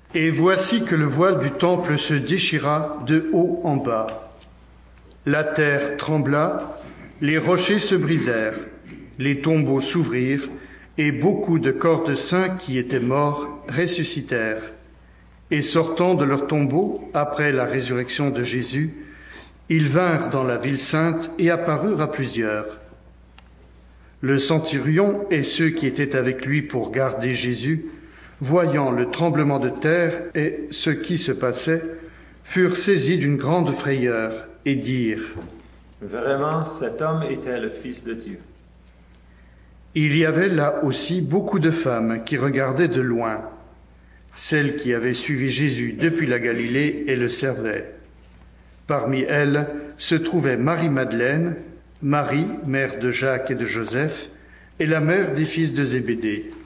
Et voici que le voile du temple se déchira de haut en bas. La terre trembla, les rochers se brisèrent, les tombeaux s'ouvrirent, et beaucoup de corps de saints qui étaient morts ressuscitèrent. Et sortant de leurs tombeaux, après la résurrection de Jésus, ils vinrent dans la ville sainte et apparurent à plusieurs. Le centurion et ceux qui étaient avec lui pour garder Jésus, voyant le tremblement de terre et ce qui se passait, furent saisis d'une grande frayeur et dirent : Vraiment, cet homme était le Fils de Dieu. Il y avait là aussi beaucoup de femmes qui regardaient de loin, celles qui avaient suivi Jésus depuis la Galilée et le servaient. Parmi elles se trouvaient Marie-Madeleine, Marie, mère de Jacques et de Joseph, et la mère des fils de Zébédée.